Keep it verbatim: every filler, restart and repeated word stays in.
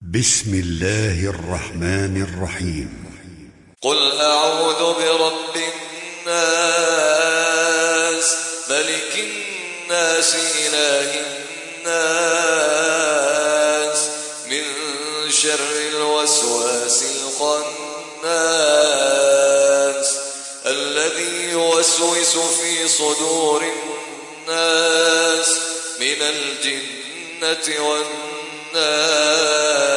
بسم الله الرحمن الرحيم. قل أعوذ برب الناس ملك الناس إله الناس من شر الوسواس الخناس الذي يوسوس في صدور الناس من الجنة والناس.